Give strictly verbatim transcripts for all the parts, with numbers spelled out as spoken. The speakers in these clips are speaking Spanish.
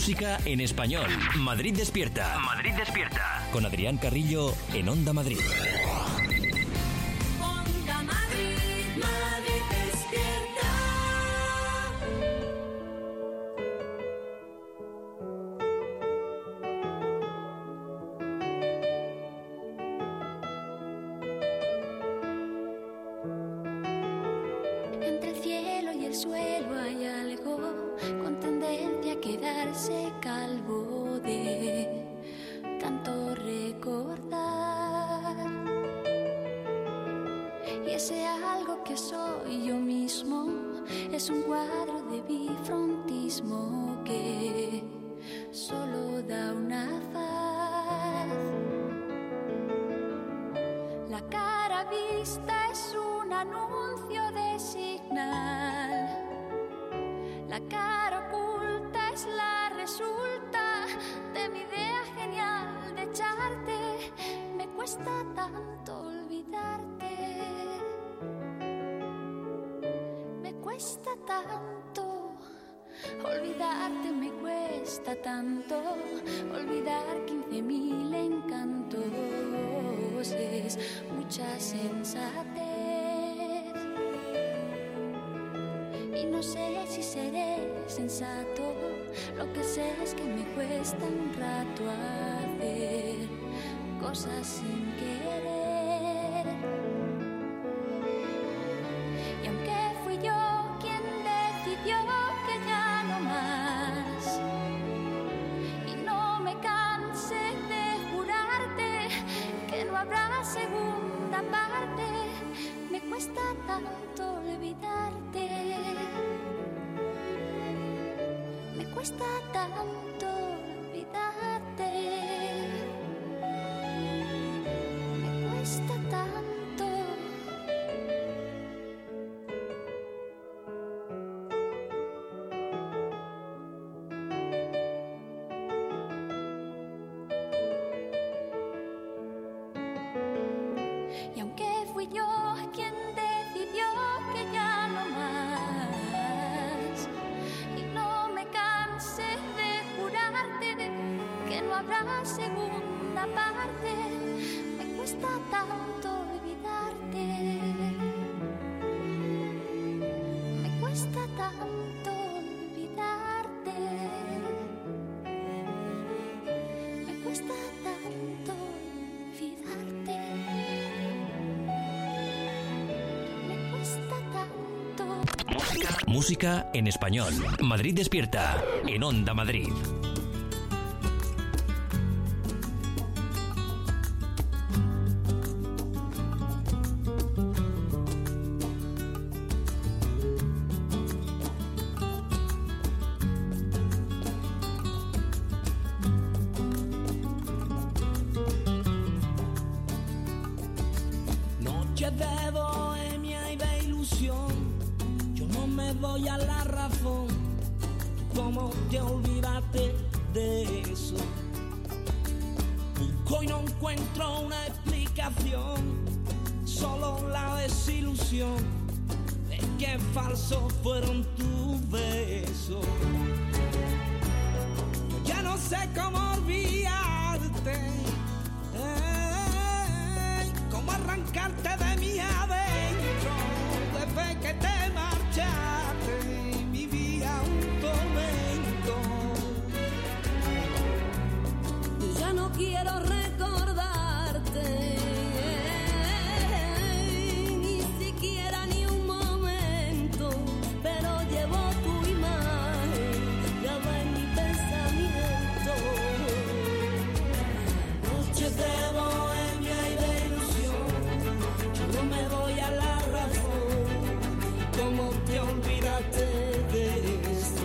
Música en español. Madrid despierta. Madrid despierta. Con Adrián Carrillo en Onda Madrid. Onda Madrid, Madrid despierta. Entre el cielo y el suelo hay algo con tendencia a quedarse calvo de tanto recordar. Y ese algo que soy yo mismo es un cuadro de bifrontismo que solo da una faz. La cara vista es un anuncio de señal. La cara oculta es la resulta de mi idea genial de echarte. Me cuesta tanto olvidarte. Me cuesta tanto olvidarte, me cuesta tanto olvidar quince mil encantos. Es mucha sensatez. Y no sé si seré sensato. Lo que sé es que me cuesta un rato hacer cosas sin querer. Y aunque fui yo quien decidió que ya no más, y no me cansé de jurarte que no habrá segunda parte, me cuesta tanto olvidarte. Me cuesta tanto olvidarte. Me cuesta tanto. Y aunque fui yo quien decidió que ya no más, y no me cansé de jurarte que no habrá segunda parte, me cuesta tanto olvidarte. Me cuesta tanto olvidarte. Me cuesta tanto olvidarte. Me cuesta tanto. Música, música en español. Madrid despierta en Onda Madrid. Noches de bohemia y de ilusión, yo no me doy a la razón. ¿Cómo te olvidaste de eso? Busco y no encuentro una explicación, solo la desilusión de que falsos fueron tus besos. Yo ya no sé cómo olvidarte, eh, cómo arrancarte de mi adentro. Desde que te marchaste vivía un tormento. Ya no quiero recordarte, ni siquiera ni un momento, pero llevo tu imagen grabada en mi pensamiento. Noches de bohemia y de ilusión, yo no me doy a la razón. ¿Cómo te olvidaste de esto?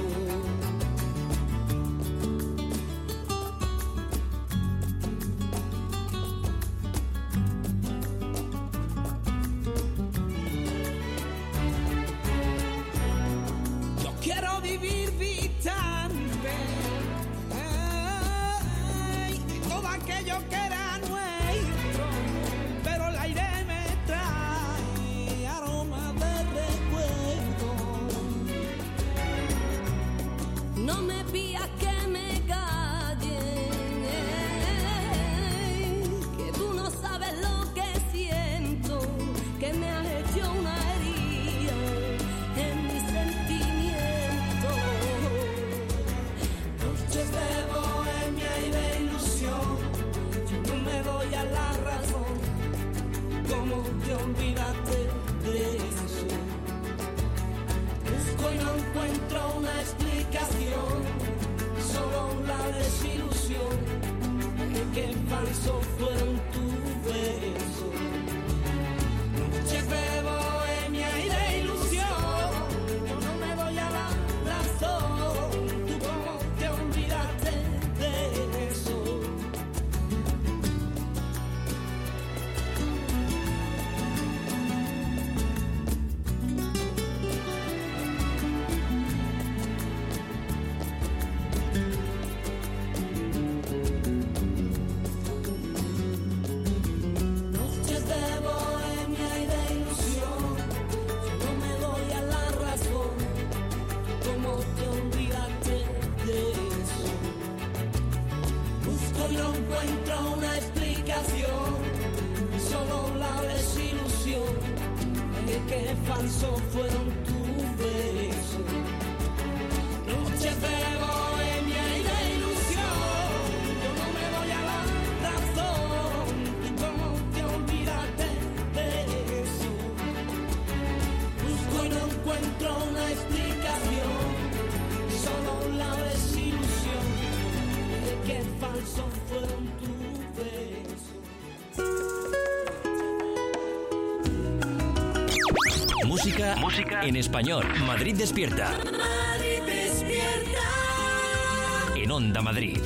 falsos fueron tus besos. Noches de bohemia y de ilusión, yo no me voy a la razón. ¿Y cómo te olvidaste de eso? Busco y no encuentro una explicación, solo la desilusión de que falsos fueron tus besos. Música, música en español. Madrid despierta. Madrid despierta. En Onda Madrid.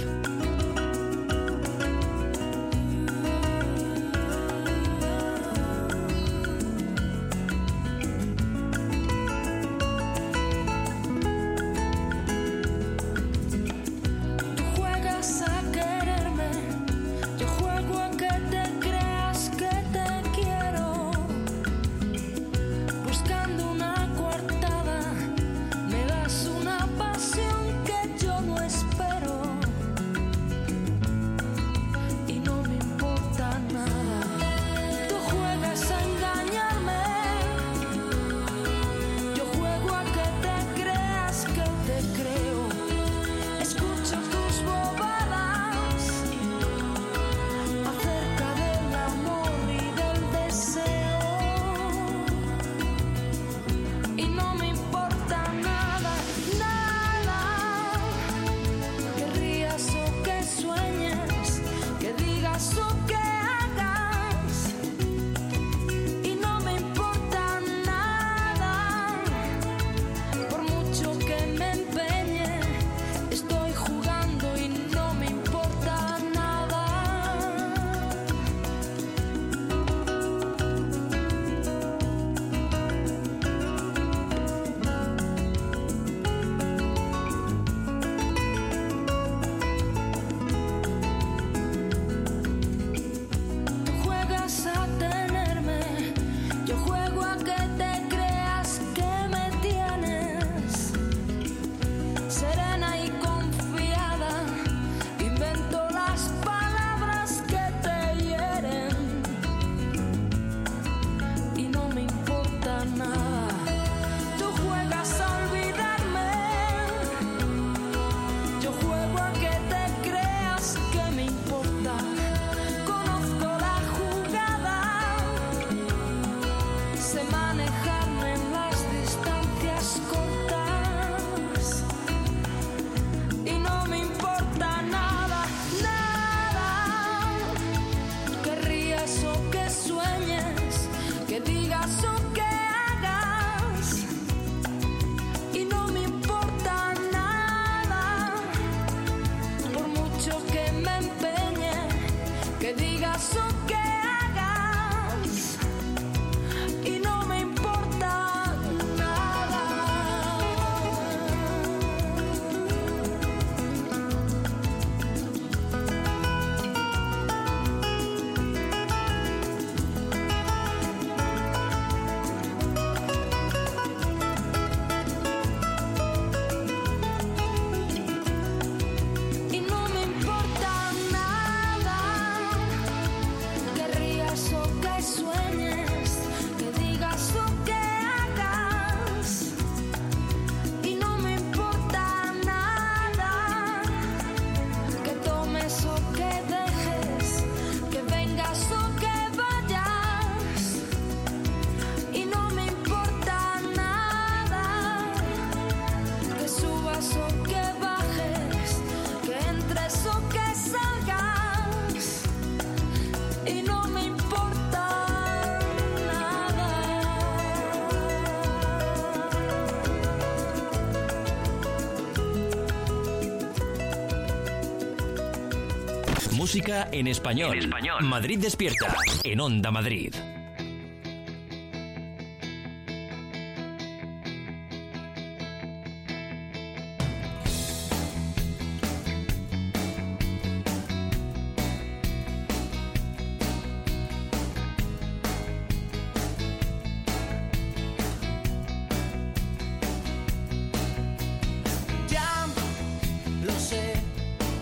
Música en español. En español. Madrid despierta. En Onda Madrid.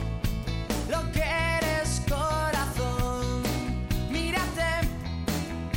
Lo que eres, corazón, mírate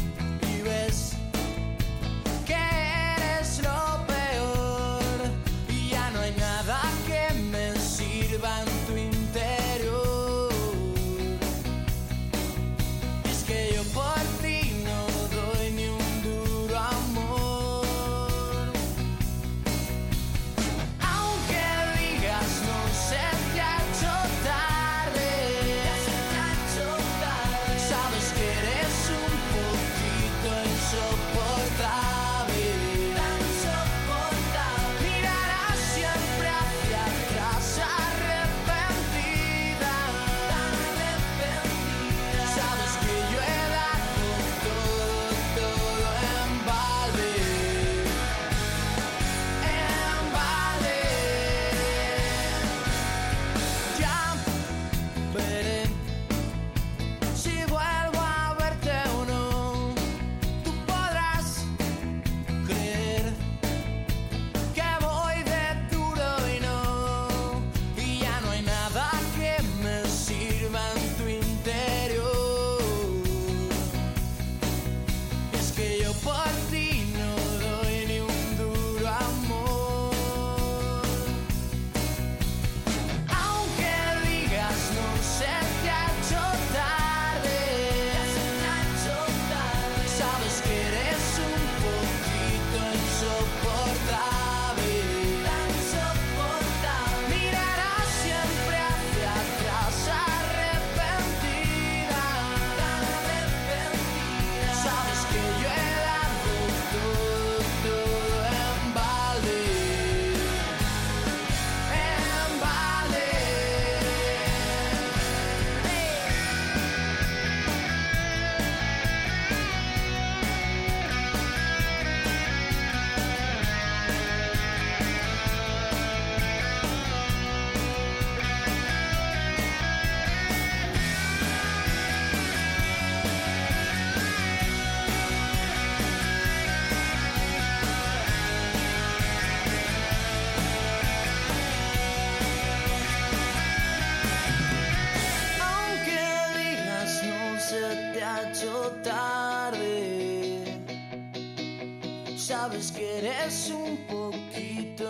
Sabes que eres un poquito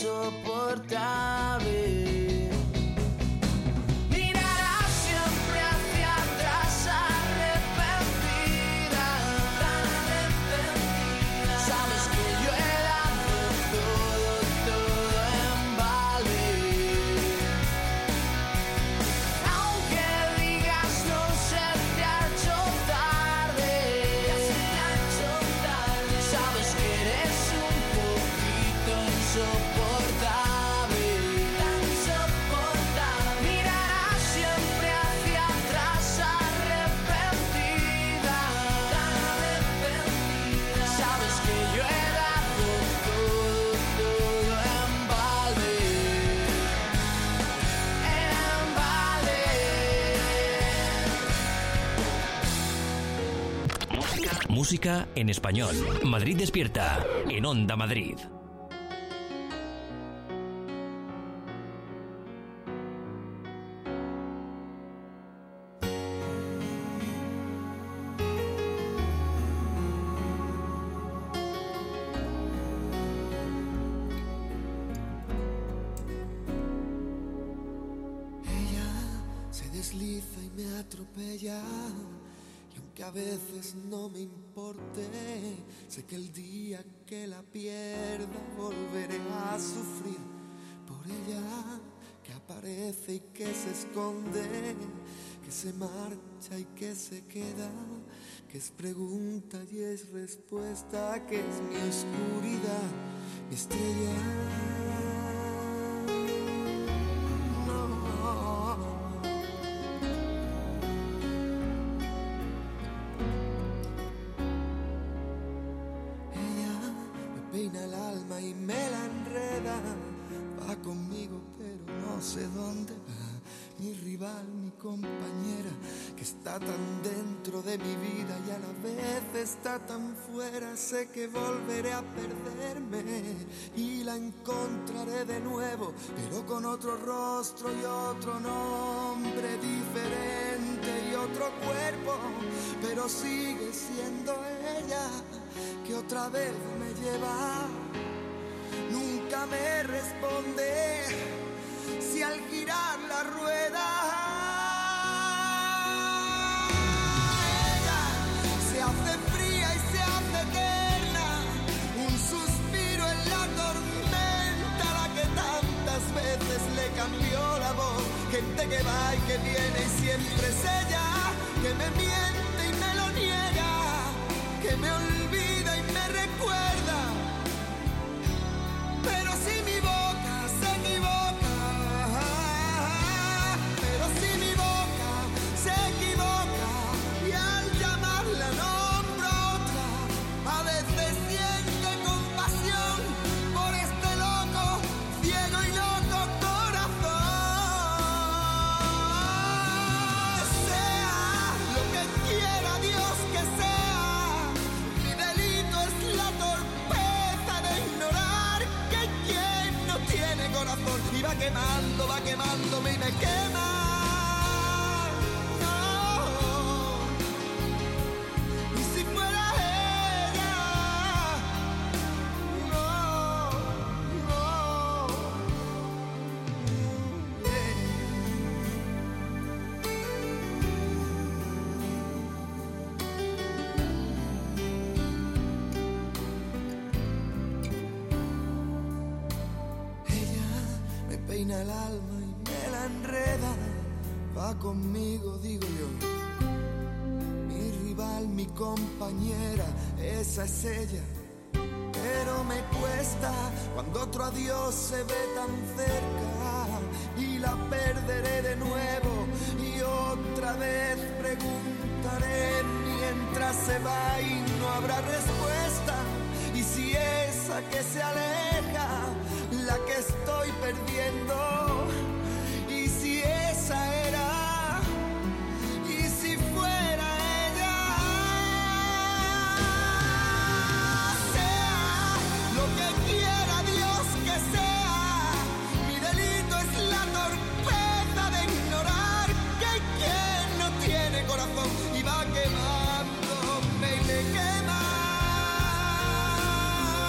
insoportable. Mirarás siempre hacia atrás arrepentida, tan arrepentida. Sabes que yo he dado todo, todo en vale. Aunque digas no se te ha hecho tarde, ya se te ha hecho tarde. Sabes que eres un poquito insoportable, tan insoportable. Mirarás siempre hacia atrás arrepentida, tan arrepentida. Sabes que yo he dado todo, todo en vale, en vale. Música en español. Madrid Despierta, en Onda Madrid. Ella se desliza y me atropella, y aunque a veces no me importe, sé que el día que la pierda volveré a sufrir por ella, que aparece y que se esconde, que se marcha y que se queda, que es pregunta y es respuesta, que es mi oscuridad, mi estrella. No. Ella me peina el alma y me la enreda, va conmigo pero no sé dónde va. Mi rival, mi compañera, que está tan dentro de mi vida y a la vez está tan fuera. Sé que volveré a perderme y la encontraré de nuevo, pero con otro rostro y otro nombre diferente y otro cuerpo, pero sigue siendo ella que otra vez me lleva. Nunca me responde si al girar la rueda ella se hace fría y se hace eterna, un suspiro en la tormenta, la que tantas veces le cambió la voz, gente que va y que viene y siempre es ella, que me miente y me lo niega, que me olvida y me recuerda, pero si mi boca se equivoca, pero si mi boca se equivoca y al llamarla nombro a otra, a veces siente compasión por este loco, ciego y loco corazón. Sea lo que quiera Dios que sea, mi delito es la torpeza de ignorar que quien no tiene corazón y va quemando, va quemándome y me quema. No. Y si fuera ella, no, no. Yeah. Ella me peina el alma y me la enreda, va conmigo, digo yo. Mi rival, mi compañera, esa es ella. Pero me cuesta cuando otro adiós se ve tan cerca y la perderé de nuevo y otra vez preguntaré mientras se va y no habrá respuesta. Y si esa que se aleja, la que estoy perdiendo, y si esa era, y si fuera ella, sea lo que quiera Dios que sea, mi delito es la torpeza de ignorar que quien no tiene corazón y va quemándome y me quema.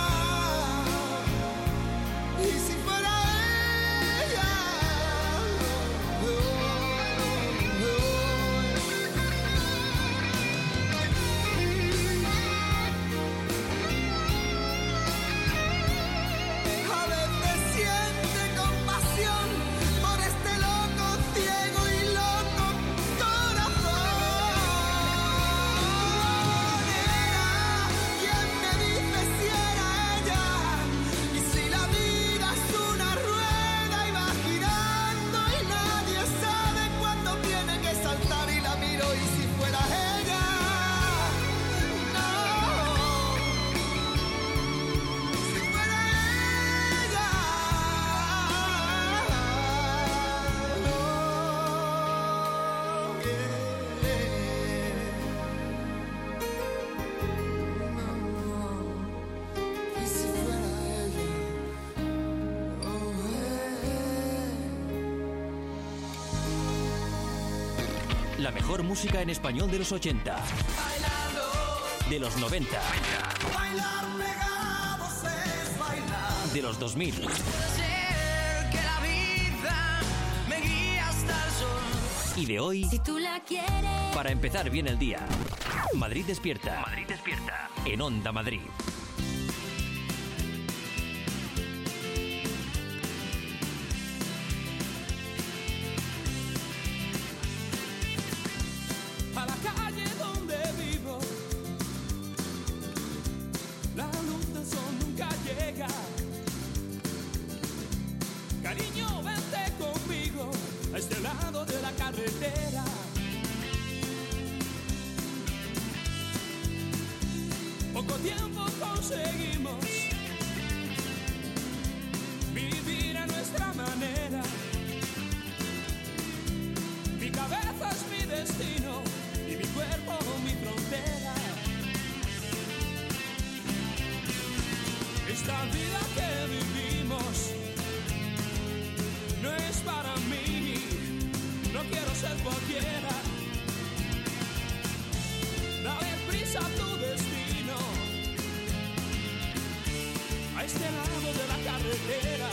La mejor música en español de los ochenta, de los noventa, Bailar pegados es bailar. de los dos mil. Sé que la vida me guía hasta el sol. Y de hoy, Si tú la quieres. para empezar bien el día. Madrid despierta. Madrid despierta. En Onda Madrid. A la calle donde vivo, la luz del sol nunca llega. Cariño, vente conmigo a este lado de la carretera. Poco tiempo conseguimos vivir a nuestra manera. Mi cabeza es mi destino y mi cuerpo mi frontera. Esta vida que vivimos no es para mí, no quiero ser cualquiera. Dale prisa a tu destino, a este lado de la carretera.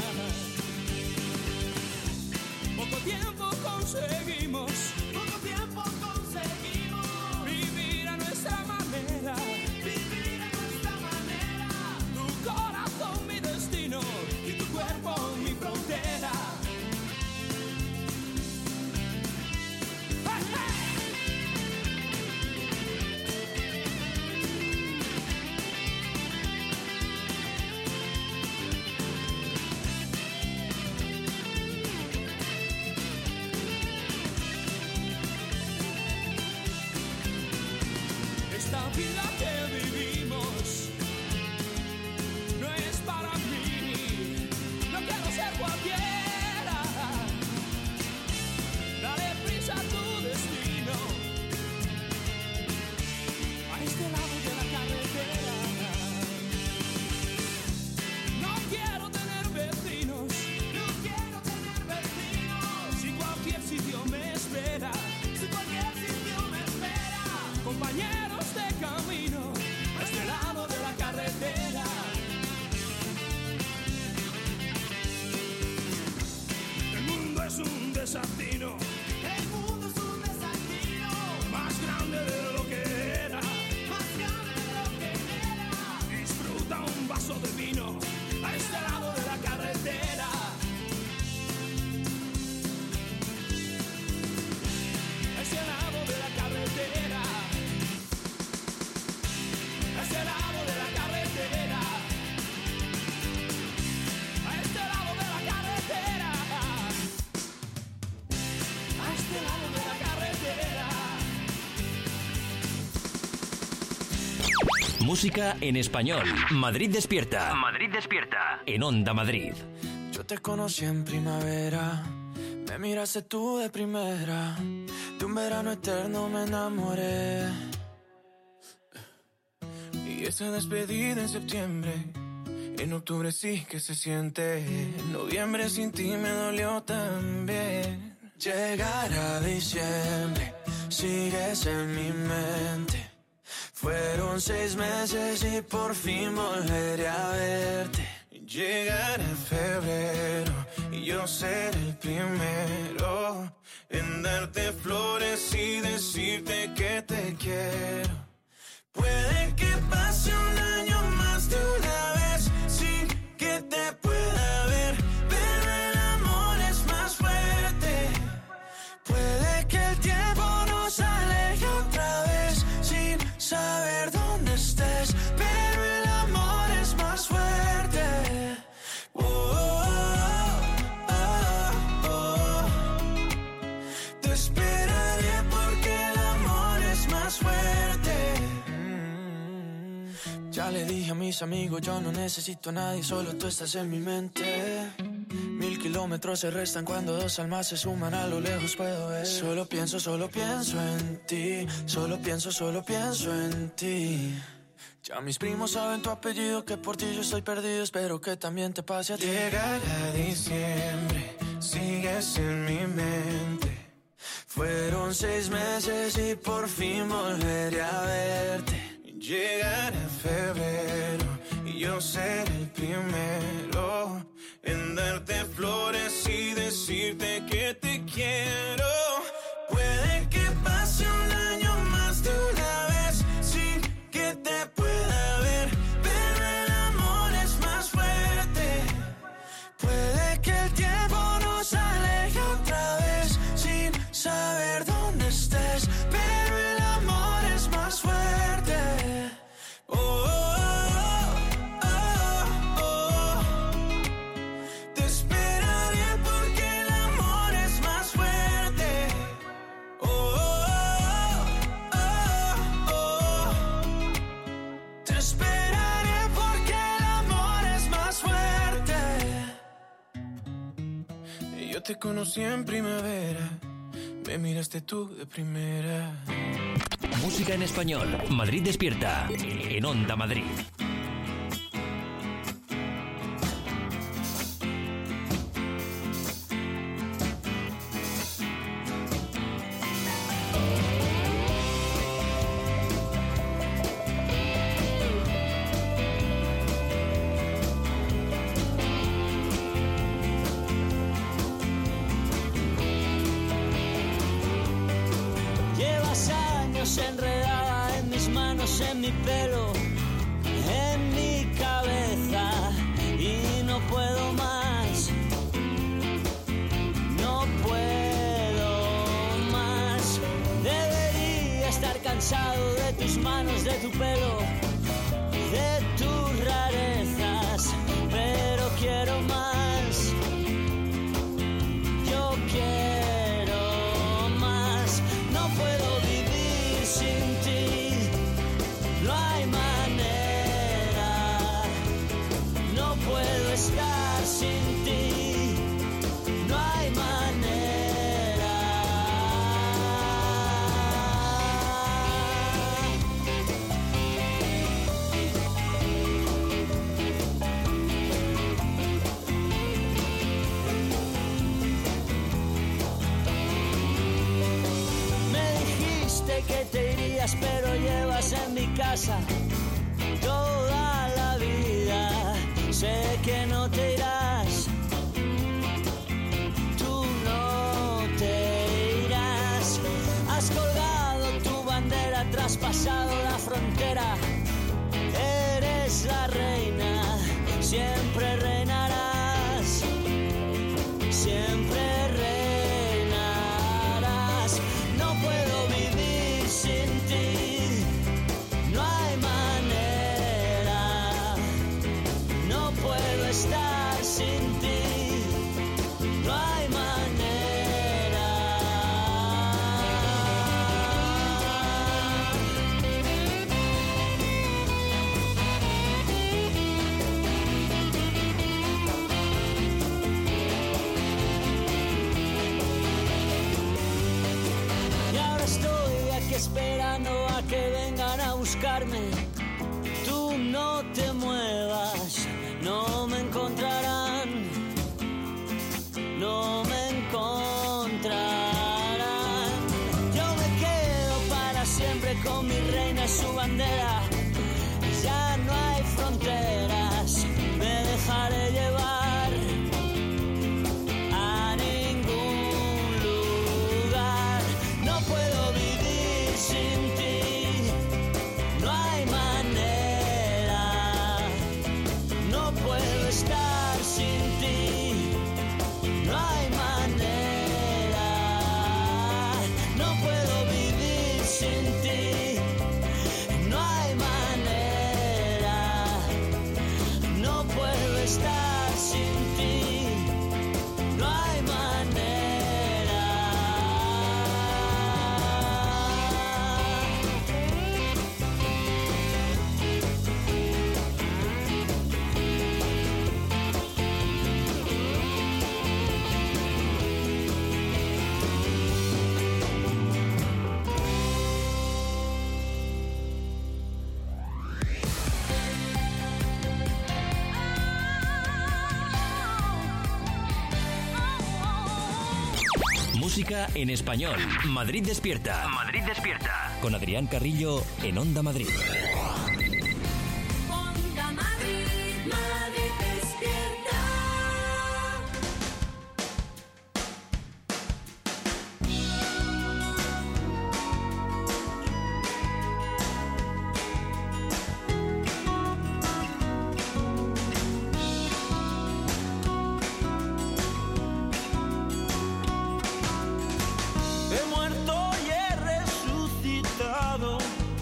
Poco tiempo conseguimos, poco tiempo conseguimos vivir a nuestra manera, vivir a nuestra manera. Tu corazón mi destino y tu cuerpo mi frontera. ¡Hey, hey! Esta vida que vivimos no es para mí, no quiero ser cualquiera. Dale prisa a tu destino, a este lado de la carretera. No quiero tener vecinos, no quiero tener vecinos. Si cualquier sitio me espera, si cualquier sitio me espera. Compañeros de camino, a este lado de la carretera. El mundo es un desatino, el mundo es un desatino, más grande de lo que era, más grande de lo que era. Disfruta un vaso de vino, a este lado de la carretera. A este lado de la carretera. A este lado de la carretera, a este lado de la carretera, a este lado de la carretera. Música en español. Madrid despierta. Madrid despierta. En Onda Madrid. Yo te conocí en primavera, me miraste tú de primera, de un verano eterno me enamoré. Y esa despedida en septiembre, en octubre sí que se siente, en noviembre sin ti me dolió también. Llegar a diciembre, sigues en mi mente. Fueron seis meses y por fin volveré a verte. Llegará febrero y yo seré el primero en darte flores y decirte que te quiero. Puede que pase un año más de una vez sin que te pueda ver, pero el amor es más fuerte. Puede que el tiempo nos aleje otra vez sin saber dónde estés, pero el amor es más fuerte. Oh, oh, oh, oh. Te esperaré porque el amor es más fuerte. Mm. Ya le dije a mis amigos, yo no necesito a nadie, solo tú estás en mi mente. Mil kilómetros se restan cuando dos almas se suman, a lo lejos puedo ver. Solo pienso, solo pienso en ti, solo pienso, solo pienso en ti. Ya mis primos saben tu apellido, que por ti yo estoy perdido, espero que también te pase a ti. Llegará diciembre, sigues en mi mente. Fueron seis meses y por fin volveré a verte. Llegará febrero y yo seré el primero en darte flores y decirte que te quiero. Puede que pase un año más de una vez sin que te pueda ver, pero el amor es más fuerte. Puede que el tiempo nos aleje otra vez sin saber dónde estés, pero el amor es más fuerte. Oh, oh, oh, oh. Te esperaré porque el amor es más fuerte. Oh, oh, oh, oh. Te esperaré porque el amor es más fuerte. Yo te conocí en primavera, me miraste tú de primera. Música en español. Madrid Despierta. En Onda Madrid. Llevas años enredada en mis manos, en mi pelo, en mi cabeza, y no puedo más, no puedo más. Debería estar cansado de tus manos, de tu pelo, de tus rarezas, pero quiero más, yo quiero más. No puedo vivir sin ti, no hay manera. No puedo estar sin ti, no hay manera. Me dijiste que te irías, pero llevas en mi casa toda la vida. Sé que no te irás, tú no te irás. Has colgado tu bandera, traspasado la frontera. Eres la reina, siempre reinarás, siempre reinarás. No puedo vivir sin ti, no hay manera. No puedo estar sin ti, no hay manera. Y ahora estoy aquí esperando a que vengan a buscarme. Tú no te muevas, no me encontrarán, no me encontrarán. Yo me quedo para siempre con mi reina y su bandera. Ya no hay fronteras, me dejaré llevar a ningún lugar. No puedo vivir sin ti, no hay manera. Música en español. Madrid Despierta. Madrid Despierta. Con Adrián Carrillo en Onda Madrid. Onda Madrid, Madrid Despierta. He muerto y he resucitado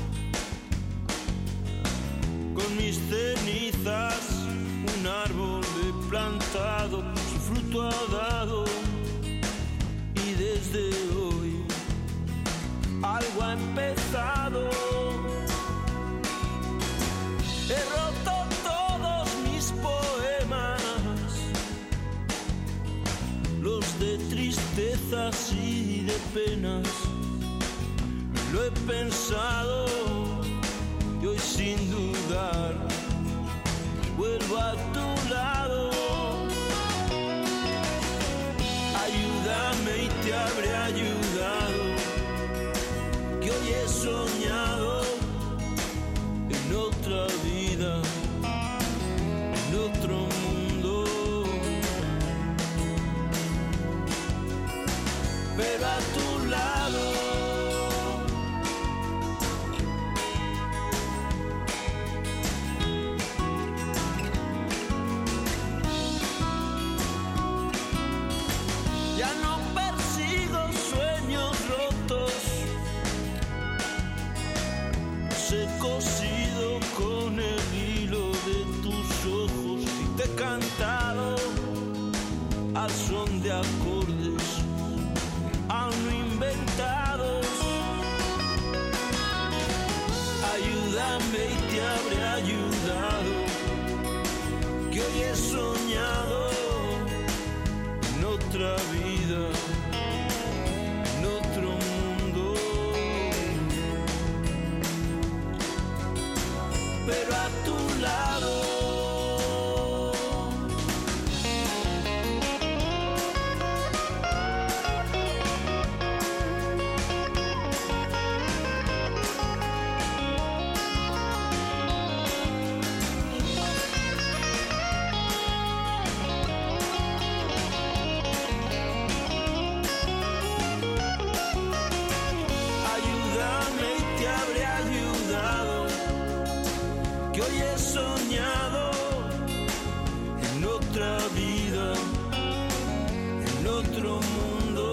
con mis cenizas. Un árbol he plantado, su fruto ha dado, y desde hoy algo ha empezado. He roto todos mis poemas, los de tristezas y de penas. Lo he pensado y hoy sin dudar vuelvo a tu lado. Ayúdame y te habré ayudado, que hoy he soñado en otra vida, en otro mundo. Pero a tu lado. Ya no persigo sueños rotos, los he cosido con el hilo de tus ojos y te he cantado al son de acordes aún no inventados. Ayúdame y te habré ayudado, que hoy he soñado en otra vida, en otro mundo. Pero a tu lado. Hoy he soñado en otra vida, en otro mundo.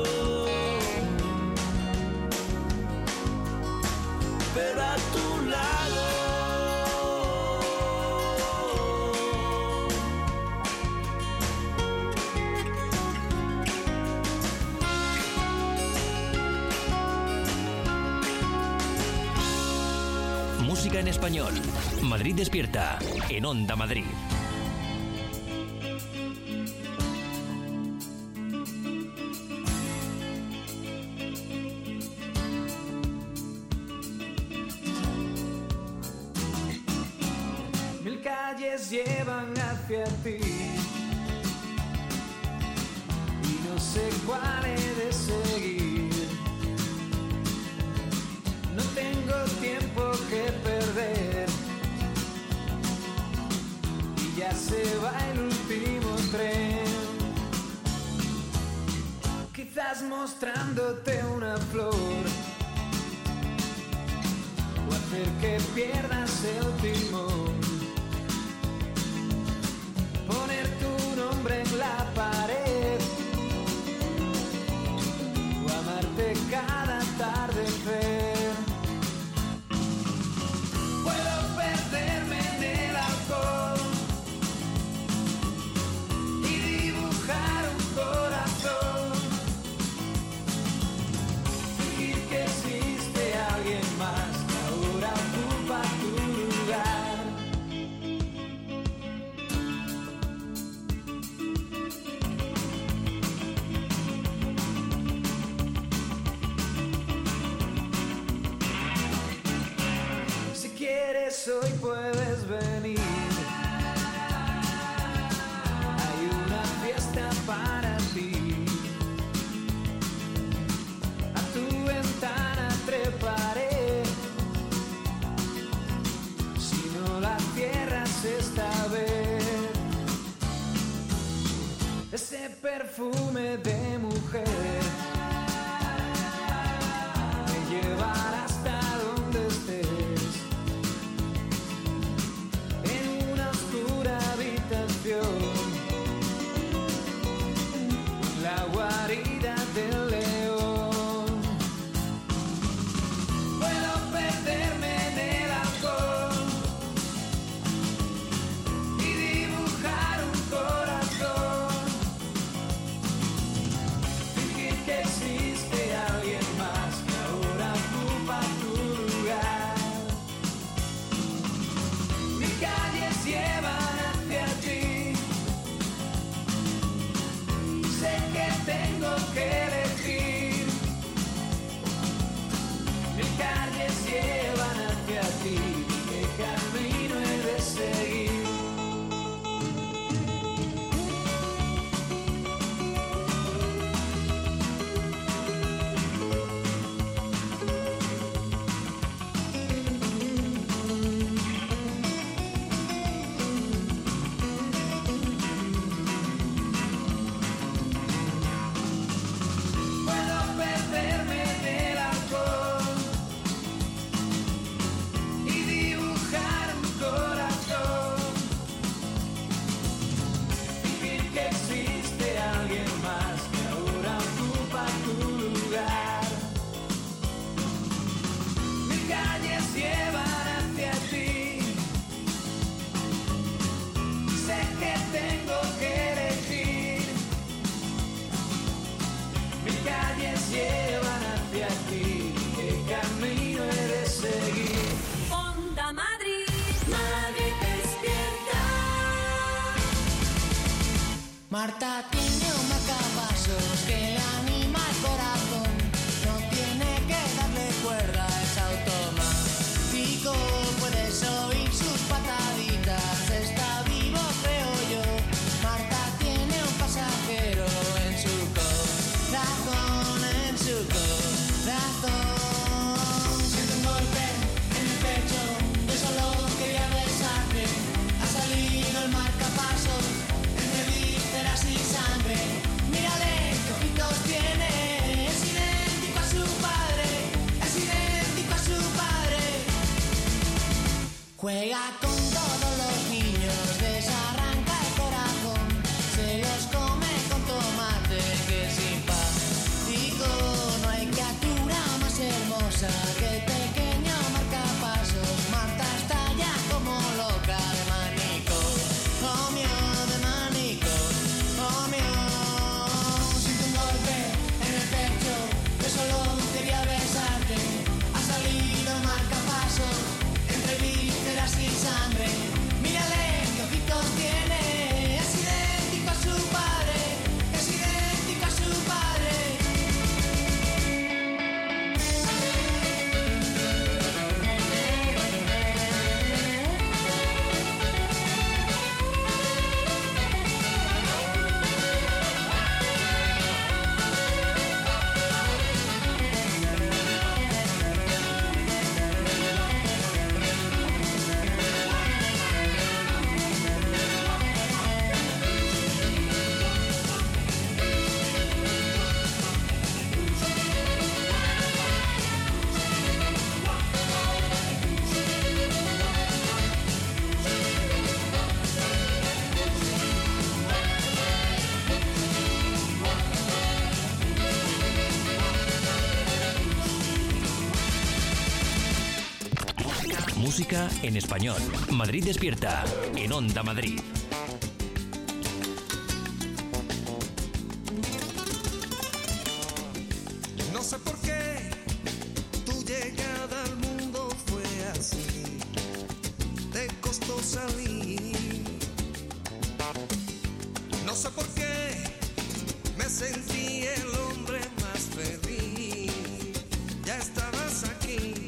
Pero a tu lado. Música en español. Madrid Despierta en Onda Madrid. Mil calles llevan hacia ti y no sé cuál he de seguir. No tengo tiempo que perder y ya se va el último tren. Quizás mostrándote una flor o hacer que pierdas el timón. Poner tu nombre en la pared o amarte cada atardecer. Hoy puedes venir, hay una fiesta para ti. perfume de mujer. Me llevará hasta donde estés, en una oscura habitación, la guarida del león. Puedo perderme en el alcohol y dibujar un corazón, fingir que existe alguien más que ahora ocupa tu lugar. Mis calles llevan hacia ti, sé que tengo que elegir. Mis calles llevan hacia ti, ¿qué camino he de seguir? Puedo perderme en el alcohol y dibujar un corazón, fingir que existe alguien más que ahora ocupa tu lugar. Mis calles llevan hacia ti, sé que tengo que elegir. Mis calles llevan hacia ti, ¿qué camino he de seguir? Onda Madrid, Madrid despierta. Marta tiene un marcapasos que le anima el corazón. No tiene que darle cuerda, es automático. Puedes oír sus pataditas, está vivo creo yo. Marta tiene un pasajero en su corazón, en su corazón. Siento un golpe en el pecho, yo solo quería besarte. Ha salido el marcapasos entre vísceras y sangre. Mírale qué ojitos tiene, es idéntico a su padre, es idéntico a su padre. Juega con todos los niños, desarranca el corazón, se los come con tomate, que simpático. No hay criatura más hermosa que el pequeño marcapasos. Marta está ya como loca de manicomio, de manicomio. Siento un golpe en el pecho, yo solo quería besarte. Ha salido el marcapasos entre vísceras y sangre. Mírale qué ojitos tiene, es idéntico a su padre, es idéntico a su padre. Música en español. Madrid despierta en Onda Madrid. No sé por qué tu llegada al mundo fue así, te costó salir. No sé por qué me sentí el hombre más feliz. Ya estabas aquí,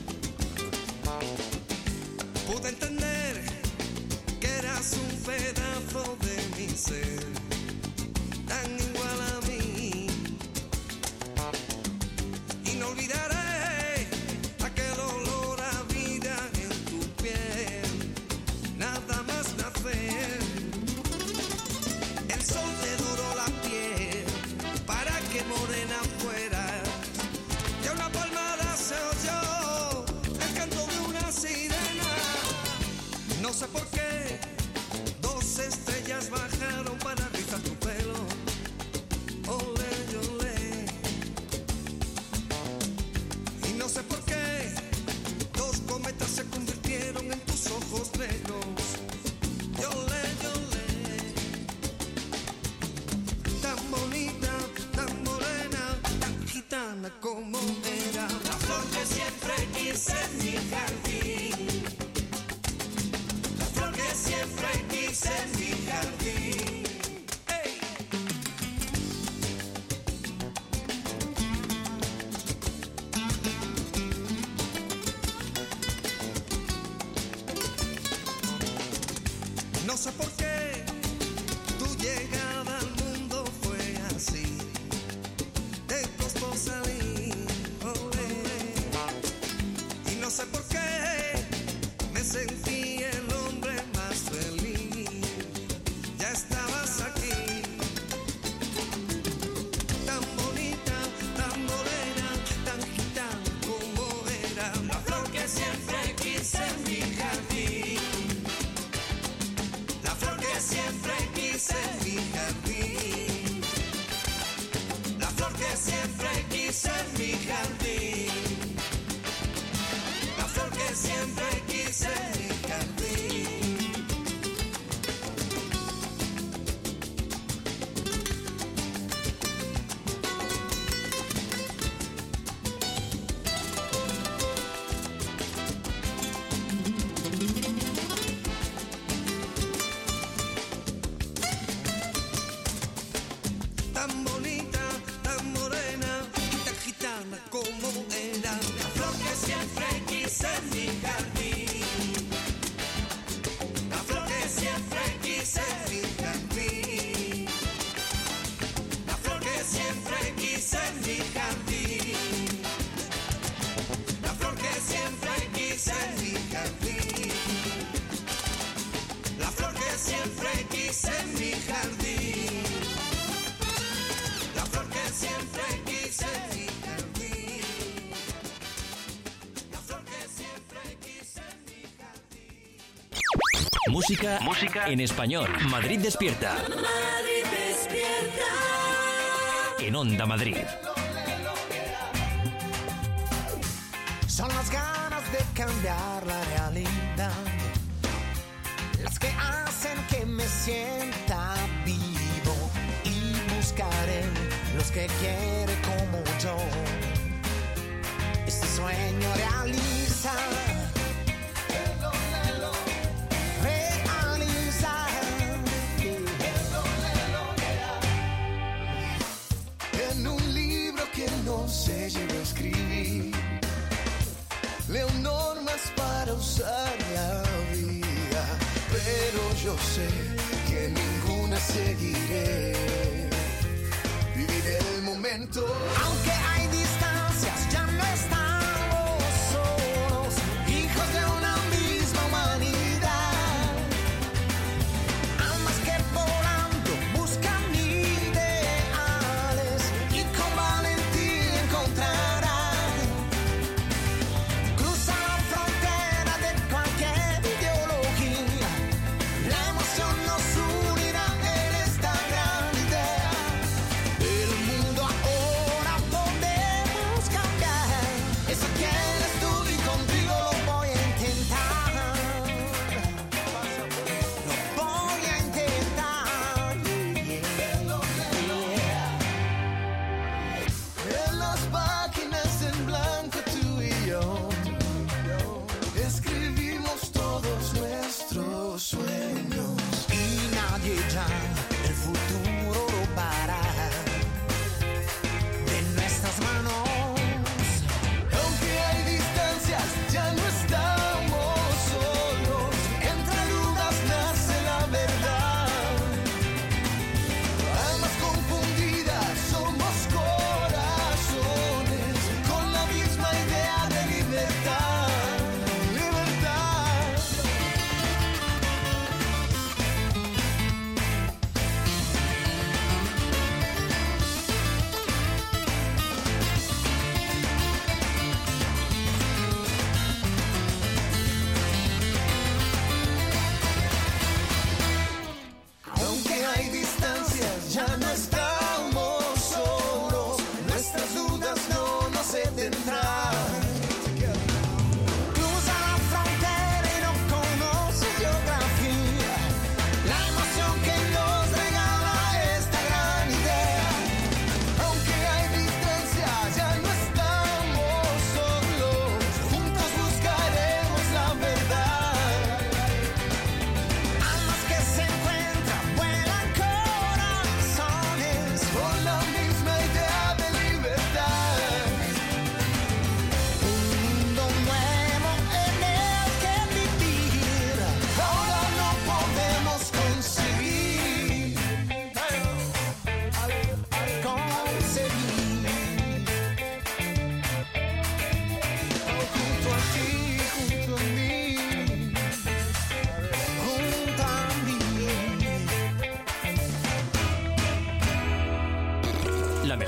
pude entender que eras un pedazo de mi ser, tan igual a mí. Y no olvidaré aquel olor a vida en tu piel, nada más nacer. El sol te duró la piel. sé por qué dos estrellas bajaron para rizar tu pelo. Olé, olé. Y no sé por qué dos cometas se convirtieron en tus ojos negros. Olé, olé. Tan bonita, tan morena, tan gitana como era. La flor que siempre quise en mi jardín. La flor que siempre quise en mi jardín. ¡Ey! No sé por qué tu llegada al mundo fue así. Te costó salir, olé. Y no sé por qué me sentí el hombre más feliz. Ya estabas aquí. Tan bonita, tan morena, tan gitana como era. La flor que siempre quise en mi jardín. La flor que siempre quise en mi jardín. La flor que siempre quise en mi jardín. La flor que siempre quise en mi jardín. Tan bonita, tan morena, tan gitana como era. La flor que siempre quise en mi jardín. La flor que siempre quise en mi jardín. La flor que siempre quise en mi jardín. La flor que siempre quise en mi jardín. La flor que siempre quise en mi jardín. La flor que siempre quise en mi jardín. La flor que siempre quise en mi jardín. Música, música en español. Madrid despierta. Madrid despierta. En Onda Madrid. Son las ganas de cambiar la realidad las que hacen que me sienta vivo y buscaré los que quieren como yo. Este sueño realiza, realiza. En un libro que no se llegó a escribir, leo normas para usar la vida, pero yo sé que ninguna seguiré. Viviré el momento. Aunque hay distancias, ya no estamos solos, hijos de una misma humanidad. Almas que volando buscan ideales y con valentía encontrarán. Cruza la frontera de cualquier ideología. La emoción nos unirá en esta gran idea. El mundo ahora podrá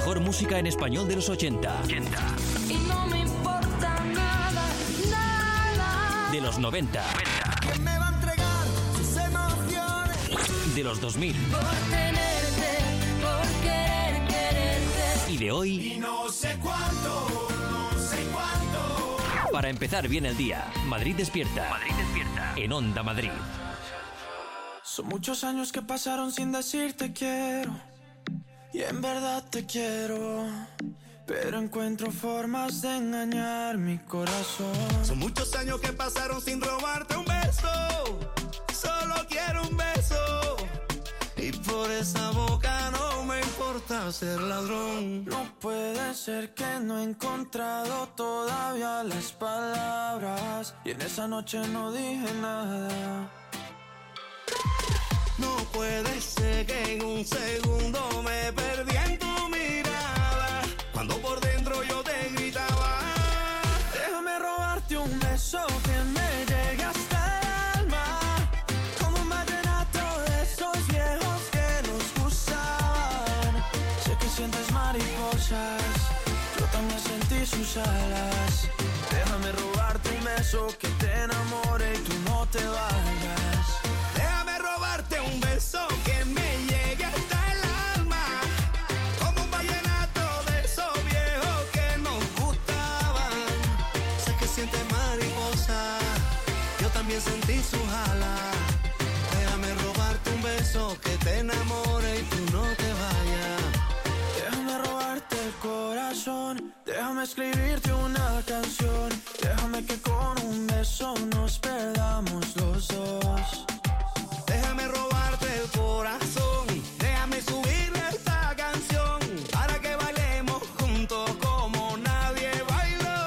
mejor música en español de los ochenta. ochenta. Y no me importa nada, nada. De los noventa. ¿Quién me va a entregar sus emociones? De los dos mil. Por tenerte, por querer quererte. Y de hoy. Y no sé cuánto, no sé cuánto. Para empezar bien el día, Madrid despierta. Madrid despierta. En Onda Madrid. Son muchos años que pasaron sin decirte quiero. Y en verdad te quiero. Pero encuentro formas de engañar mi corazón. Son muchos años que pasaron sin robarte un beso. Solo quiero un beso. Y por esa boca no me importa ser ladrón. No puede ser que no he encontrado todavía las palabras. Y en esa noche no dije nada. No puede ser que en un segundo me perdí en tu mirada. Cuando por dentro yo te gritaba. Déjame robarte un beso que me llegue hasta el alma. Como un vallenato de esos viejos que nos gustaban. Sé que sientes mariposas, yo también sentí sus alas. Déjame robarte un beso que te enamore y tú no te vayas. Déjame robarte un beso que me llegue hasta el alma. Como un vallenato de esos viejos que nos gustaban. Sé que sientes mariposa, yo también sentí sus alas. Déjame robarte un beso que te enamore y tú no te vayas. Déjame robarte el corazón, déjame escribirte una canción. Déjame que con un beso nos perdamos los dos. Déjame robarte el corazón, déjame subirle esta canción para que bailemos juntos como nadie bailó.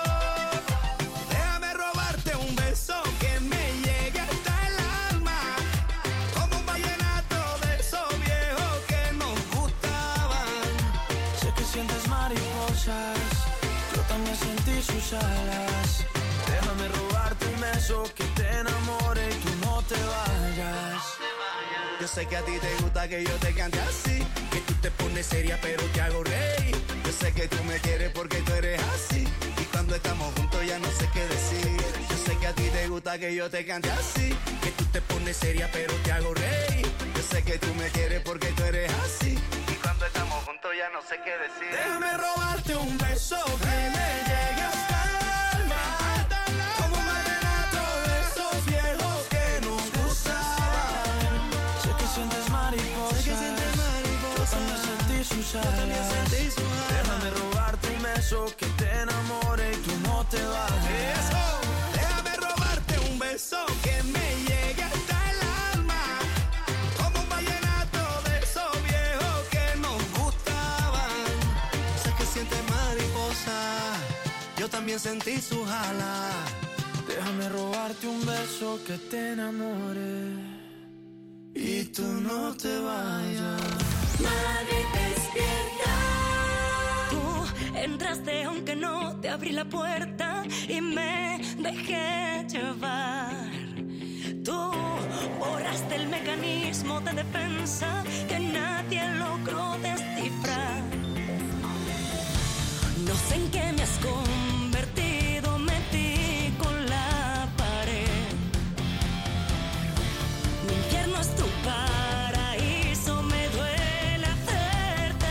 Déjame robarte un beso que me llegue hasta el alma, como un vallenato de esos viejos que nos gustaban. Sé que sientes mariposas, yo también sentí sus alas. Déjame robarte un beso que te enamore y tú no te vayas. Yo sé que a ti te gusta que yo te cante así, que tú te pones seria pero te hago reír. Yo sé que tú me quieres porque tú eres así, y cuando estamos juntos ya no sé qué decir. Yo sé que a ti te gusta que yo te cante así, que tú te pones seria pero te hago reír. Yo sé que tú me quieres porque tú eres así, y cuando estamos juntos ya no sé qué decir. Déjame robarte un beso que me llegue hasta el alma. Como un vallenato de esos viejos que nos gustaban. Sé que sientes mariposas, Sé que sientes mariposas, yo también sentí sus yo también alas. sentí sus alas. Déjame robarte un beso que te enamore y tú no te vayas. Eso. Déjame robarte un beso que me llegue hasta el alma, como un vallenato de esos viejos que nos gustaban. Sé que sientes mariposa, yo también sentí sus alas. Déjame robarte un beso que te enamore y tú no te vayas. Madrid despierta. Tú entraste aunque no te abrí la puerta y me dejé llevar. Tú borraste el mecanismo de defensa que nadie logró descifrar. No sé en qué me has convertido, me di con la pared. Mi infierno es tu paraíso, me duele hacerte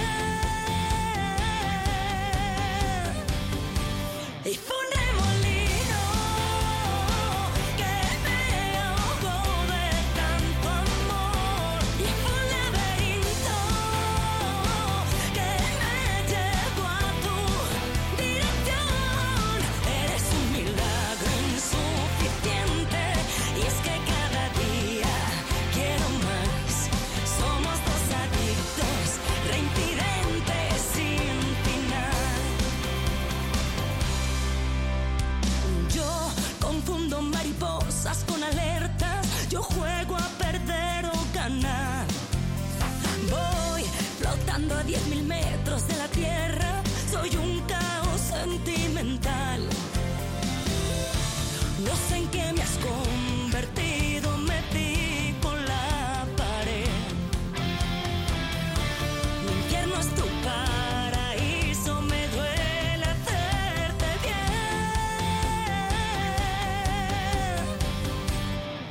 bien. Y fue un remolino que me ahogó de tanto amor. Y fue un laberinto que me llevó a tu dirección. Eres un milagro insuficiente y es que cada día quiero más. Somos dos adictos, reincidentes sin final. Yo confundo mariposas con alertas, yo juego a perder o ganar. Voy flotando a diez mil metros de la tierra, soy un caos sentimental. No sé en qué me has convertido, me di con la pared. Mi infierno es tu paraíso.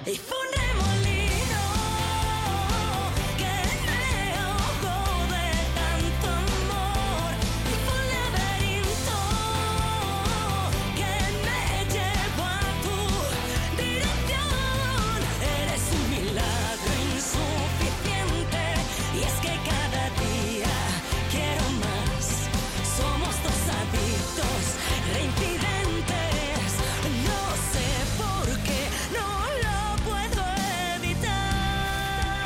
Y fue un remolino que me ahogó de tanto amor. Y fue un laberinto que me llevó a tu dirección. Eres un milagro insuficiente y es que cada día quiero más. Somos dos adictos reincidentes. No sé por qué no lo puedo evitar.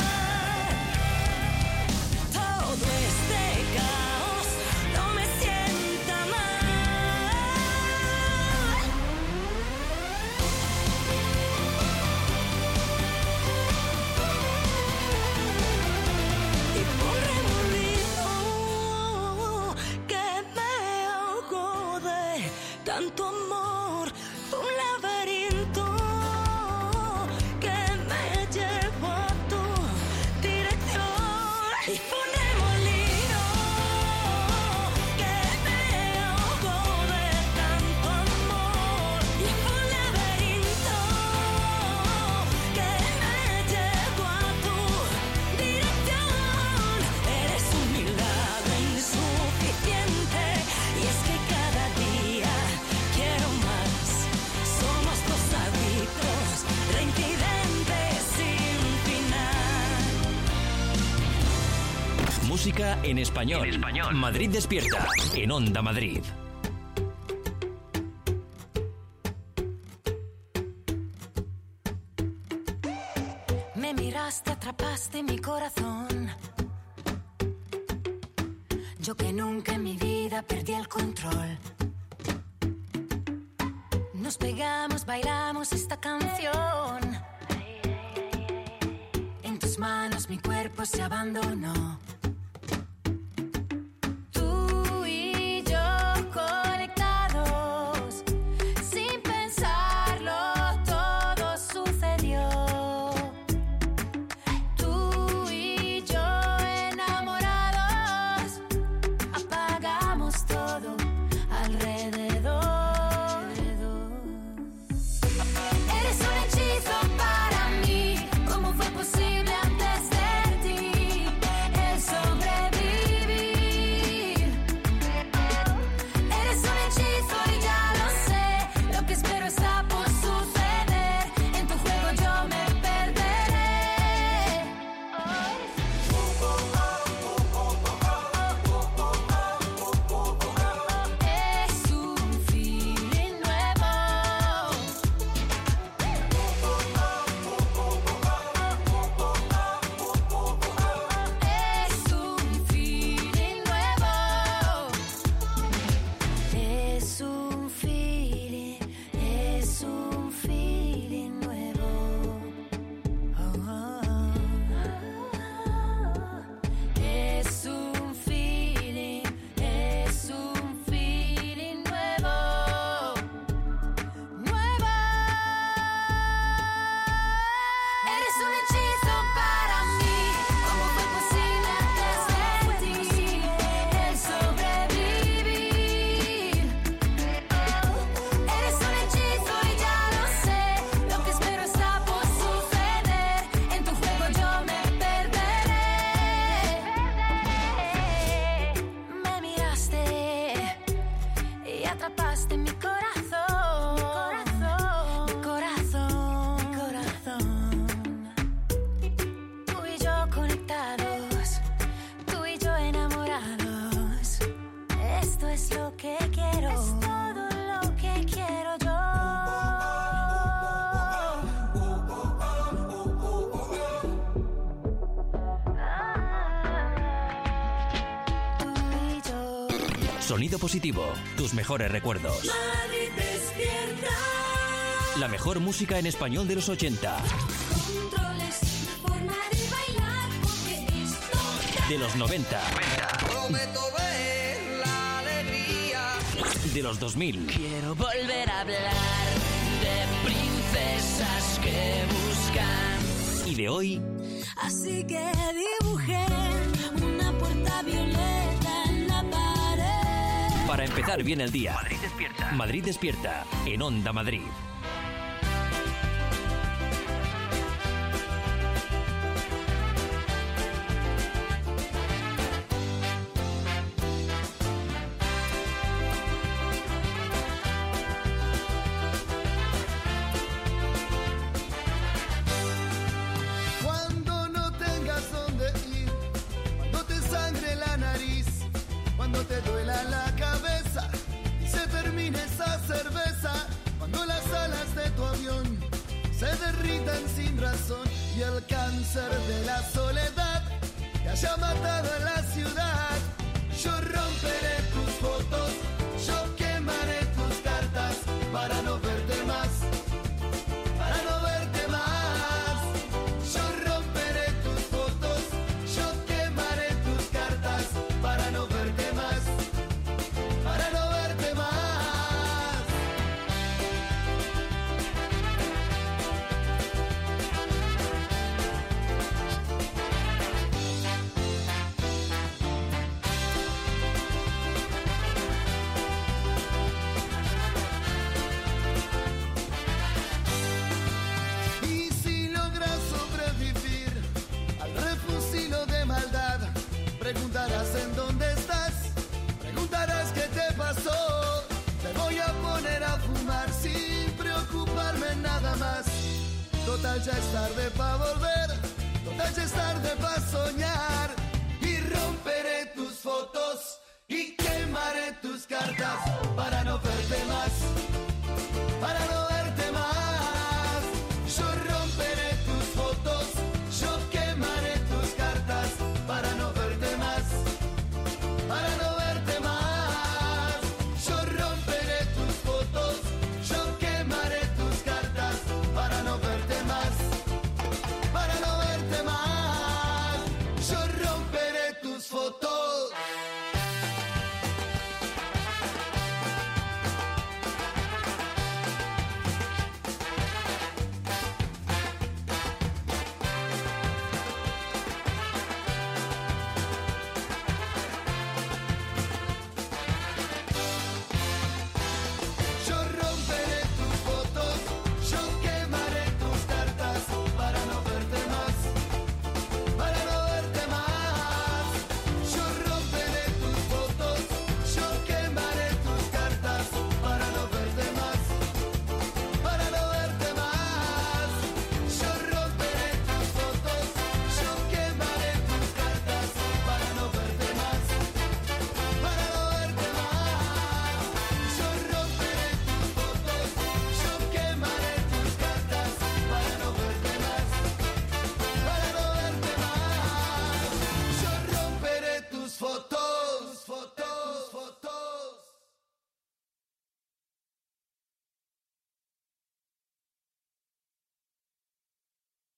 Todo este caos no me sienta mal. Y por remolino que me ahogó de tanto amor. Fue un laberinto que me llevó a tu dirección. Y fue un remolino que me ahogó de tanto amor. Y fue un laberinto que me llevó a tu dirección. Eres un milagro insuficiente y es que cada día quiero más. Somos dos adictos reincidentes sin final. Música en español. En español. Madrid despierta. En Onda Madrid. Me miraste, atrapaste mi corazón. Yo que nunca en mi vida perdí el control. Nos pegamos, bailamos esta canción. En tus manos mi cuerpo se abandonó. Tú y yo conectados, sin pensarlo todo sucedió. Tú y yo enamorados, apagamos todo alrededor. Eres un hechizo para mí. ¿Cómo fue posible antes de ti el sobrevivir? Eres un hechizo y ya lo sé. Lo que espero está por suceder. En tu juego yo me perderé. Es un feeling nuevo. Es un feeling nuevo. Es un feeling, es un feeling nuevo. Oh, oh, oh. Es un feeling, es un feeling nuevo. Nuevo. Eres un hechizo para mí. ¿Cómo fue posible antes de ti el sobrevivir? Eres un hechizo y ya lo sé. Lo que espero está por suceder. En tu juego yo me perderé. Me miraste y atrapaste mi corazón. Mi corazón, mi corazón. Tú y yo conectados, tú y yo enamorados. Esto es lo que quiero. Es todo lo que quiero yo. Tú y yo. Sonido positivo. Tus mejores recuerdos. Madrid despierta. La mejor música en español de los ochenta. Controles, forma de bailar, porque esto De los noventa. Prometo ver la alegría. De los dos mil. Quiero volver a hablar de princesas que buscan. Y de hoy. Así que dibujé una puerta violeta en la pared. Para empezar bien el día. Madrid despierta. Madrid despierta. En Onda Madrid. mueran sin razón y el cáncer de la soledad te haya matado en la ciudad. Yo romperé tus fotos, yo quemaré tus cartas para no verte más, para no verte más. Yo romperé tus fotos, yo quemaré tus cartas para no verte más, para no verte más. Y si logras sobrevivir al refusilo de maldad, preguntarás en dónde estás, preguntarás qué te pasó. Te voy a poner a fumar sin preocuparme nada más. Total ya es tarde pa' volver, total ya es tarde pa' soñar. Y romperé tus fotos y quemaré tus cartas para no verte más, para no